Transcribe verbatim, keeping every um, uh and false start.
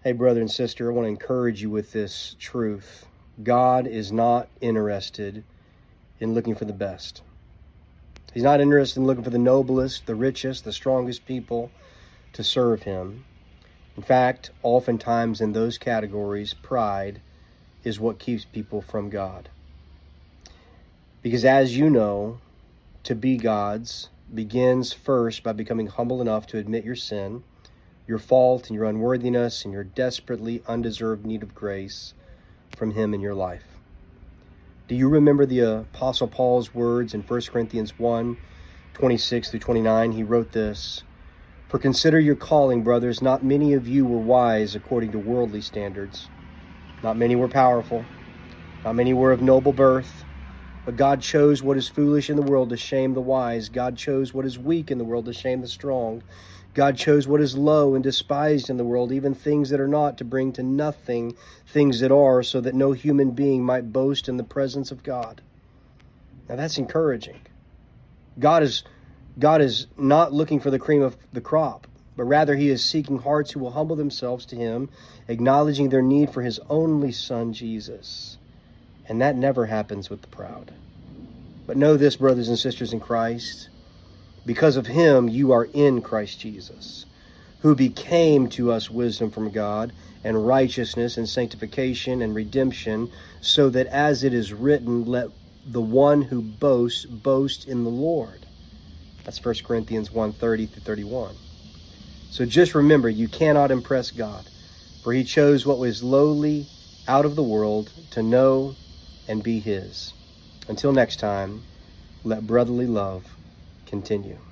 Hey, brother and sister, I want to encourage you with this truth. God is not interested in looking for the best. He's not interested in looking for the noblest, the richest, the strongest people to serve him. In fact, oftentimes in those categories, pride is what keeps people from God. Because as you know, to be God's begins first by becoming humble enough to admit your sin, your fault and your unworthiness and your desperately undeserved need of grace from him in your life. Do you remember the Apostle Paul's words in First Corinthians one, twenty-six through twenty-nine? He wrote this, "For consider your calling, brothers. Not many of you were wise according to worldly standards. Not many were powerful. Not many were of noble birth. But God chose what is foolish in the world to shame the wise. God chose what is weak in the world to shame the strong. God chose what is low and despised in the world, even things that are not, to bring to nothing things that are, so that no human being might boast in the presence of God." Now that's encouraging. God is, God is not looking for the cream of the crop, but rather he is seeking hearts who will humble themselves to him, acknowledging their need for his only Son, Jesus. And that never happens with the proud. But know this, brothers and sisters in Christ, because of him you are in Christ Jesus, who became to us wisdom from God and righteousness and sanctification and redemption, so that as it is written, let the one who boasts boast in the Lord. That's First Corinthians one, thirty through thirty-one. So just remember, you cannot impress God, for he chose what was lowly out of the world to know and be his. Until next time, let brotherly love continue.